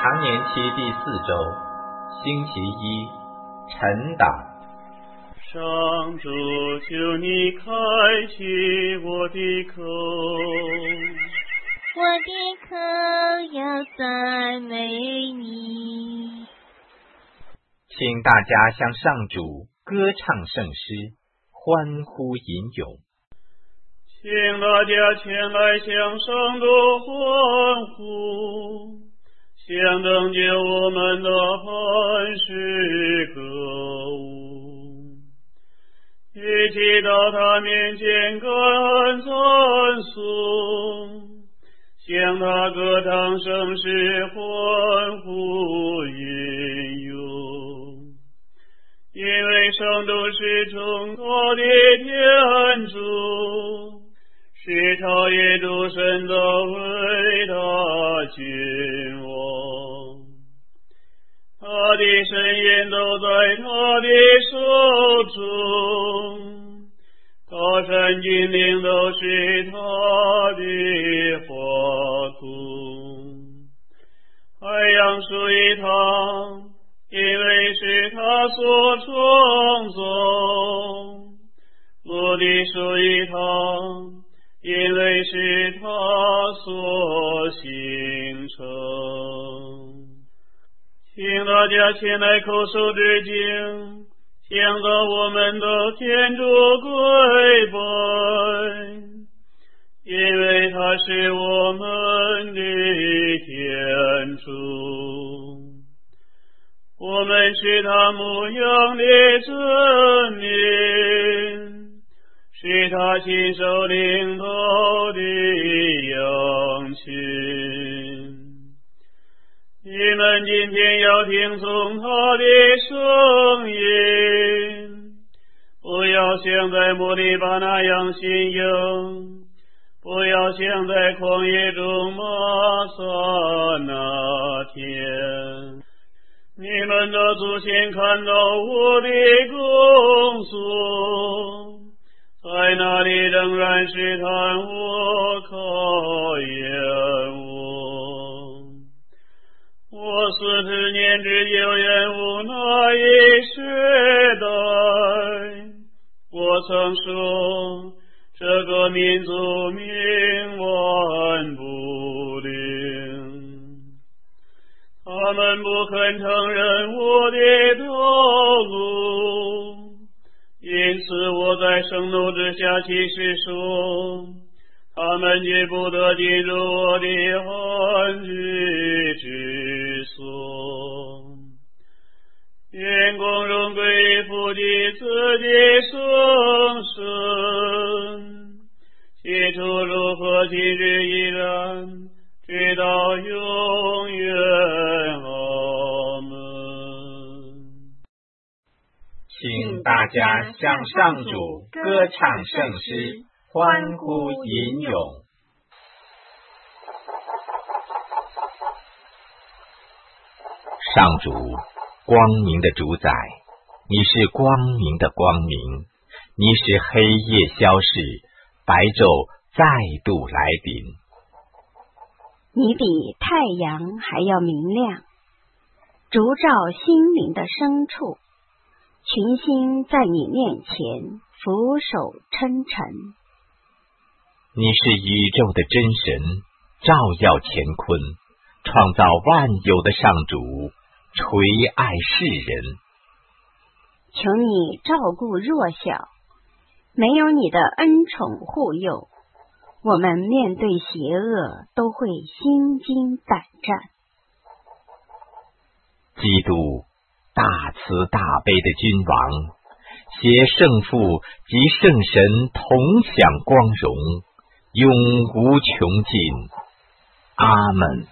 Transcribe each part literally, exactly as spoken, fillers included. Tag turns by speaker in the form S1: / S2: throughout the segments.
S1: 常年期第四周，星期一，晨祷。
S2: 上主，求你开启我的口，
S3: 我的口要赞美你。
S1: 请大家向上主歌唱圣诗，欢呼吟咏。
S2: 请大家前来向上主欢呼，向拯救我们的恩师歌舞，一起到他面前感恩赞颂，向他歌唱圣诗，欢呼吟咏。因为上主是崇高的天主，是超越诸神的伟大君王，他的神言都在他的手中，高山峻岭都是他的华cung，海洋属于他，因为是他所创造，陆地属于他，因为是他所形成。请大家前来叩首致敬，向着我们的天主跪拜，因为他是我们的天主，我们是他牧养的子民，是他亲手领导的羊群。你们今天要听从他的声音，不要像在摩利巴那样信仰，不要像在旷野中玛撒那天。你们的祖先看到我的工作，在那里仍然试探我，考验我。我四十年之久远无那一时代，我曾说这个民族冥顽不灵，他们不肯承认我的道路，因此我在盛怒之下起誓说，他们绝不得进入我的安居之所。愿光荣归父及子及圣神，起初如何，今日依然，直到永远。阿门。
S1: 请大家向上主歌唱圣诗，欢呼吟咏。上主，光明的主宰，你是光明的光明，你使黑夜消逝，白昼再度来临。
S4: 你比太阳还要明亮，烛照心灵的深处，群星在你面前俯首称臣。
S1: 你是宇宙的真神，照耀乾坤，创造万有的上主，垂爱世人。
S4: 求你照顾弱小，没有你的恩宠护佑，我们面对邪恶都会心惊胆战。
S1: 基督，大慈大悲的君王，携圣父及圣神同享光荣，永无穷尽。阿们。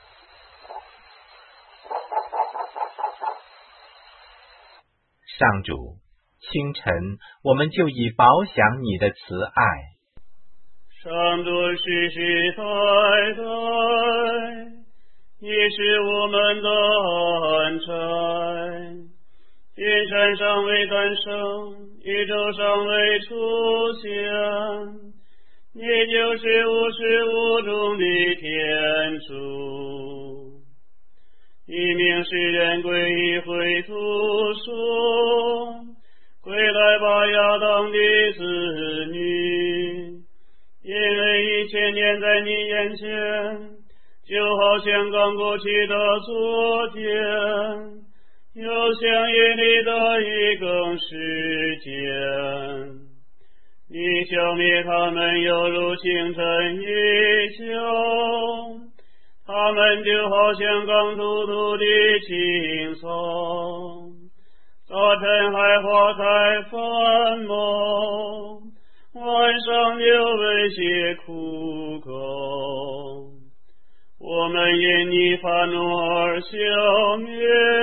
S1: 上主，清晨我们就已饱享你的慈爱。
S2: 上主世世代代，也是我们的安宅。天山尚未诞生，宇宙尚未出现，你就是无始无终的天主。 以命世人归于秽土，说：归来吧，亚当的子女，因为一千年在你眼前，就好像刚过去的昨天，又像夜里的一更时间。你消灭他们，犹如清晨一宿，他们就好像刚突突的青草，早晨还花开繁茂，晚上就为些枯槁。我们因你发怒而消灭，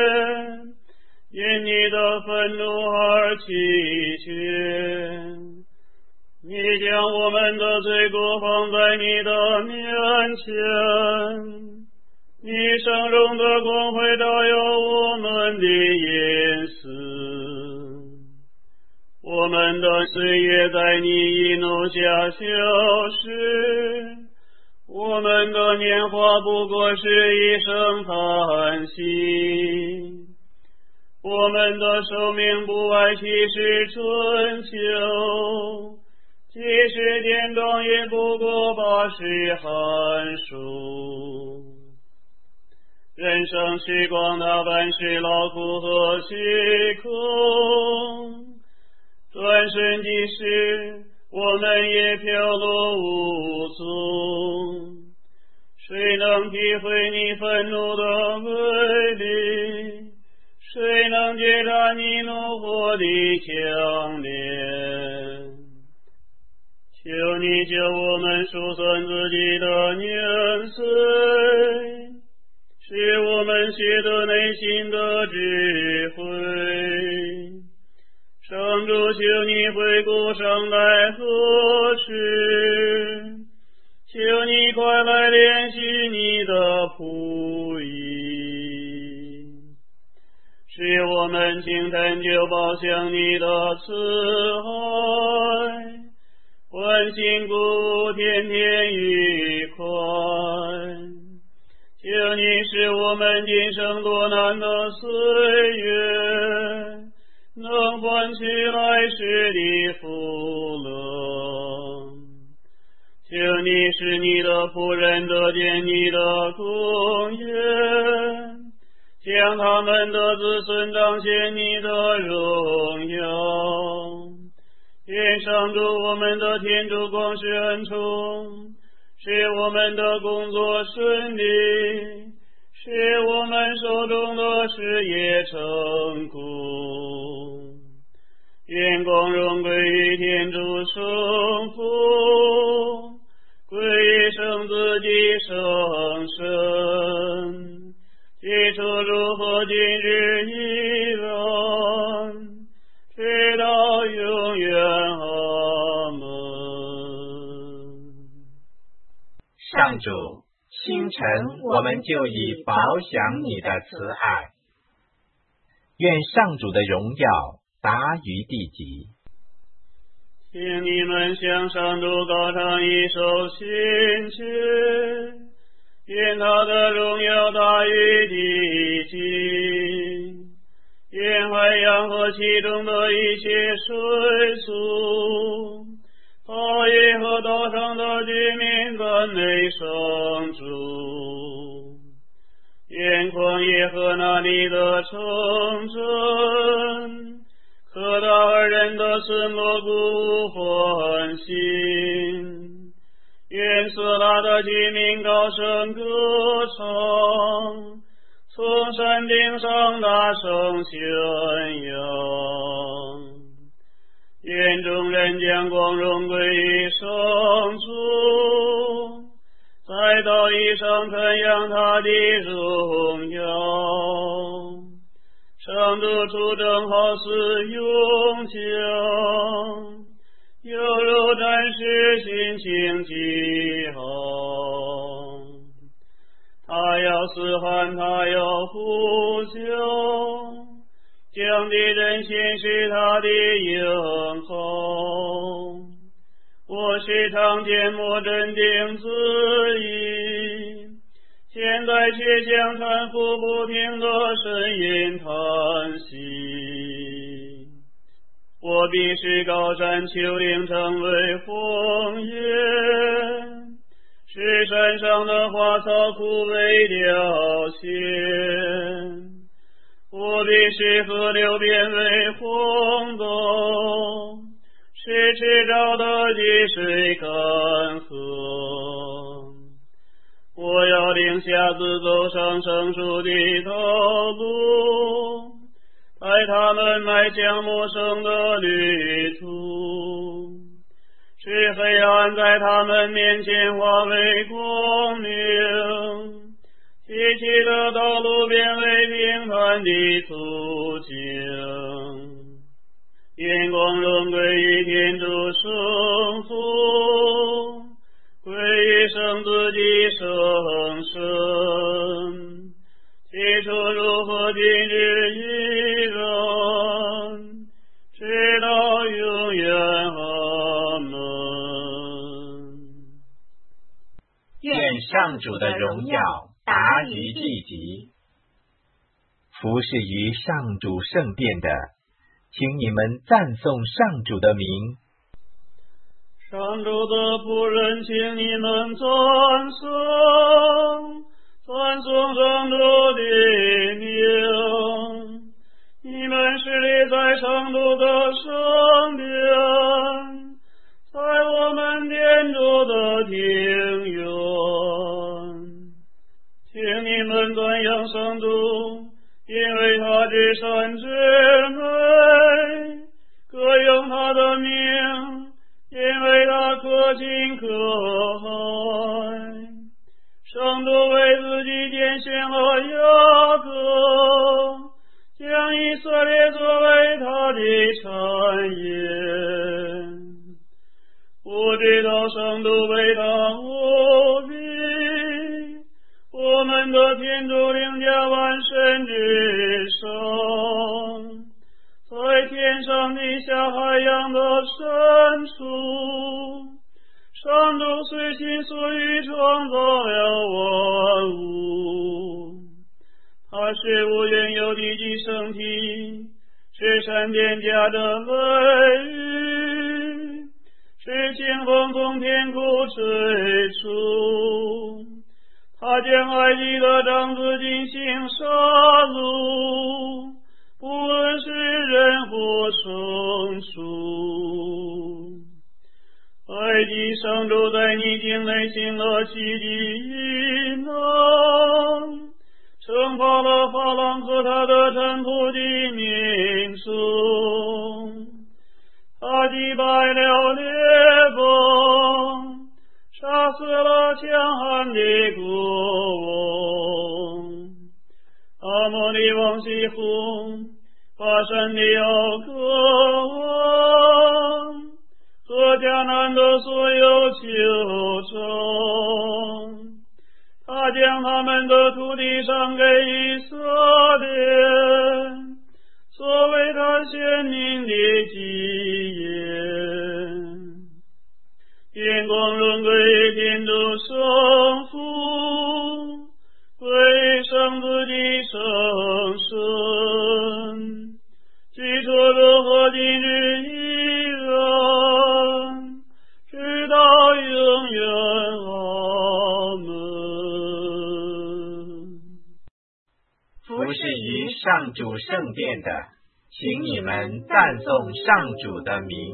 S2: 因你的愤怒而弃绝。你将我们的罪过放在你的面前，你圣容的光辉照耀我们的隐私。我们的岁月在你一怒下消失，我们的年华不过是一声叹息，我们的寿命不外其是春秋，即使天光也不过八十寒暑。人生时光那般是劳苦和虚空，转瞬即逝，我们也飘落无踪。谁能体会你愤怒的威力？谁能觉察你怒火的强烈？求你救我们数算自己的年岁，使我们学得内心的智慧。上主，求你回顾上来何时？求你快来怜恤你的仆役，使我们清晨就报响你的慈爱，欢欣鼓舞，天天愉快。求你使我们今生多难的岁月，能换取来世的福乐。求你使你的仆人得见你的公义，将他们的子孙彰显你的荣耀。愿上主我们的天主光是恩宠，使我们的工作顺利，使我们手中的事业成功。愿光荣归于天主圣父，归于圣子的圣神，起初如何今日依然，直到永远。阿门。
S1: 上主，清晨我们就已饱享你的慈爱，愿上主的荣耀达于地极。
S2: 请你们向上主高唱一首新曲，愿他的荣耀大于地极，愿海洋和其中的一切水素，他也和岛上的居民赞美上主。愿旷野和那里的城镇，可达尔人的村落鼓舞欢欣。愿色拉的居民高声歌唱，从山顶上大声宣扬。愿众人将光荣归于上主，在道义上传扬他的荣耀。上主出征好似勇将，犹如战士心情极好。他要嘶喊，他要呼叫，将敌人显示他的英豪。我时常缄默镇定自已，现在却向搀扶不停的呻吟叹息。我必使高山丘陵成为荒野，使山上的花草枯萎凋谢。我必使河流变为荒岛，使赤沼的积水干涸。我要令瞎子走上生疏的道路，带他们迈向陌生的旅途，使黑暗在他们面前化为光明，崎岖的道路变为平坦的途径。愿光荣归于天主圣父，归于圣子及圣神，起初如何今日依然，直到永远。阿门。
S1: 愿上主的荣耀达于地极。服侍于上主圣殿的，请你们赞颂上主的名。
S2: 上主的仆人，请你们赞颂，赞颂上主的名。你们是立在上主的圣殿，在我们天主的庭院。请你们赞扬上主，因为他至善至美，歌咏他的名，因为他可亲可爱。上主为自己拣选了雅各，将以色列作为他的产业。我知道上主为他无比，我们的天主领驾万神之上，在天上地下海洋的深处，上主随心所欲创造了万物。他是无缘有的寄生体，是闪电家的雷雨，是清风从天空吹出。他将埃及的长子进行杀戮，不论是人或牲畜。埃及上主在你境内行了奇迹异能，惩罚了法郎和他的臣仆的民众。他击败了列邦，杀死了强悍的国王。阿摩利王西宏，巴珊的奥戈王，和迦南的所有酋长，他将他们的土地上给以色列，作为他选民的基业。愿光荣归于天主圣父，归于圣子及圣神，起初如何今日依然，直到永远。阿门。
S1: 服侍于上主圣殿的，请你们赞颂上主的名。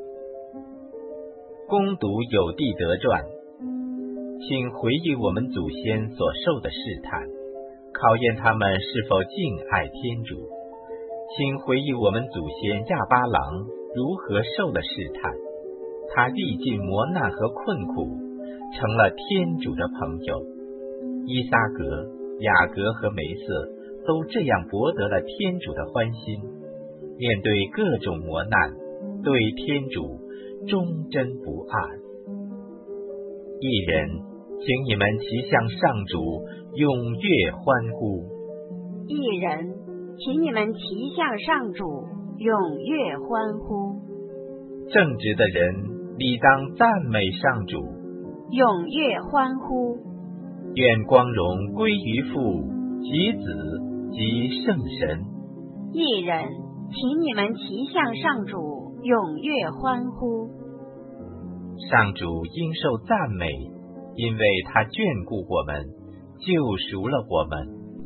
S1: 攻读有地德传，请回忆我们祖先所受的试探，考验他们是否敬爱天主。请回忆我们祖先亚巴郎如何受了试探，他历尽磨难和困苦，成了天主的朋友。伊撒格、雅各和梅瑟都这样博得了天主的欢心，面对各种磨难，对天主忠贞不二。一人，请你们齐向上主踊跃欢呼。
S4: 一人，请你们齐向上主踊跃欢呼。
S1: 正直的人理当赞美上主，
S4: 踊跃欢呼。
S1: 愿光荣归于父及子及圣神。
S4: 一人，请你们齐向上主踊跃欢呼。
S1: 上主应受赞美，因为他眷顾我们，救赎了我们。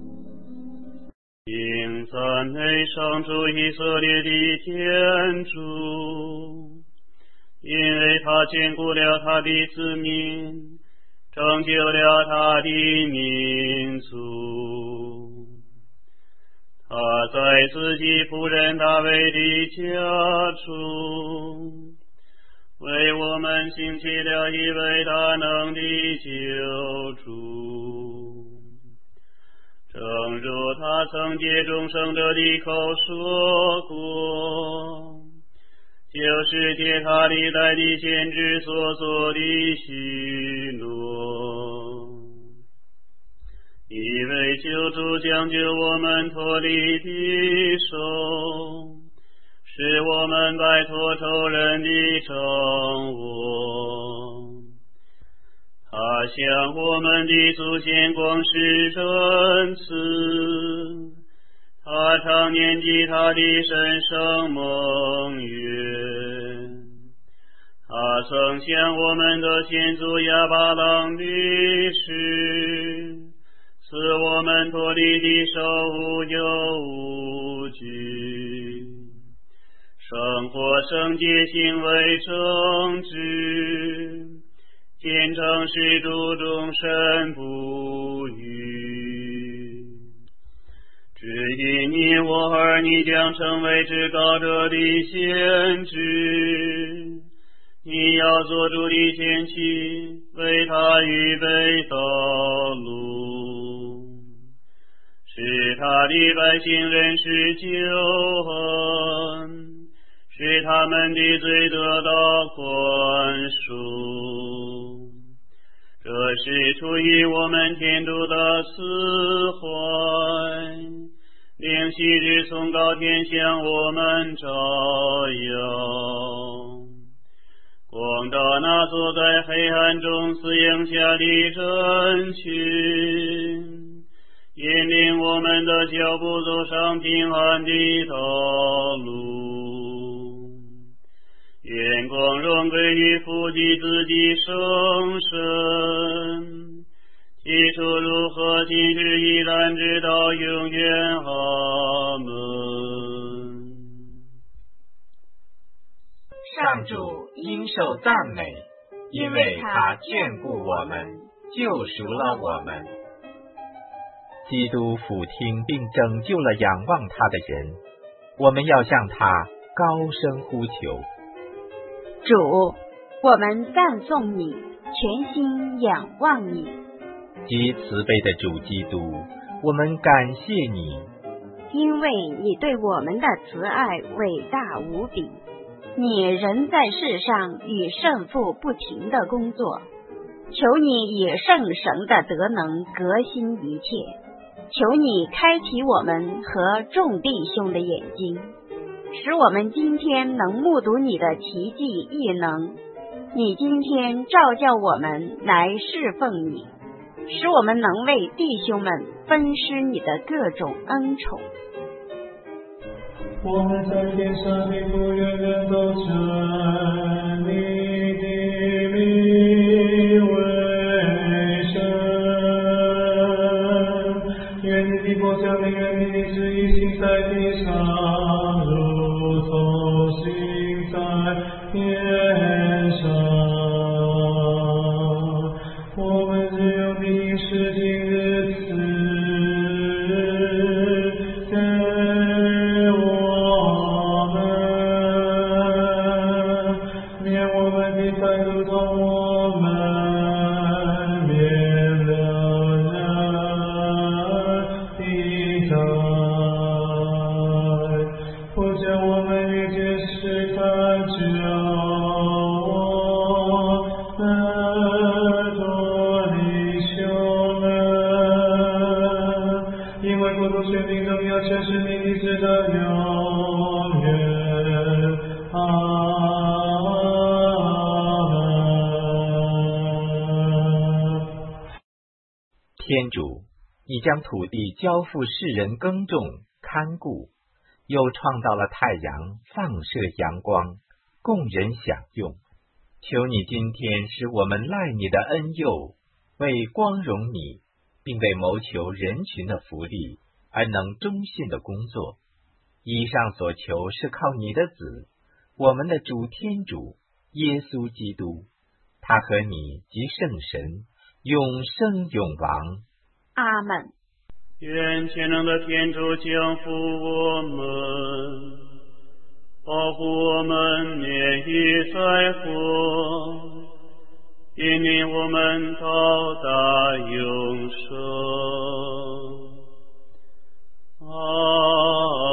S2: 应赞美上主以色列的天主，因为他眷顾了他的子民，拯救了他的民族。他在自己仆人大卫的家中，为我们兴起了一位大能的救主。正如他曾借众生者的口说过，就是借他历代的先知所做的许诺。一位救主将救我们脱离敌手，使我们摆脱仇人的掌握。他向我们的祖先广施仁慈，他常念及他的神圣盟约。他曾向我们的先祖亚巴郎立誓，使我们脱离敌手无忧无惧，生活圣洁，行为正直，虔诚使主终身不渝。至于你我儿，你将成为至高者的先知，你要做主的前妻，为他预备道路，使他的百姓认识救恩，使他们的罪得到宽恕。这是出于我们天主的慈怀，令昔日崇高天向我们照耀，光照那坐在黑暗中死荫下的人群，引领我们的脚步走上平安的道路。愿光荣归于父及子及圣神，起初如何，今日依然，直到永远。阿门。
S1: 上主应受赞美，因为他眷顾我们，救赎了我们。基督俯听并拯救了仰望他的人，我们要向他高声呼求。
S4: 主，我们赞颂你，全心仰望你。
S1: 极慈悲的主基督，我们感谢你，
S4: 因为你对我们的慈爱伟大无比。你人在世上与圣父不停的工作，求你以圣神的德能革新一切，求你开启我们和众弟兄的眼睛，使我们今天能目睹你的奇迹异能。你今天召叫我们来侍奉你，使我们能为弟兄们分施你的各种恩宠。
S5: 我们在天上的父，永远都称你的名为圣。愿你的国降临，愿你的旨意行在地上，如同行在天上。我们只有的饮食今日赐给我们，免我们的债主同我们免了人的债，不叫我们遇见试探，只要
S1: 天主，你将土地交付世人耕种看顾，又创造了太阳，放射阳光，供人享用。求你今天使我们赖你的恩佑，为光荣你，并为谋求人群的福利而能忠信的工作。以上所求是靠你的子，我们的主天主耶稣基督，他和你及圣神永生永王。
S4: 阿们。
S2: 愿全能的天主降福我们，保护我们免于灾祸，引领我们到达永生。阿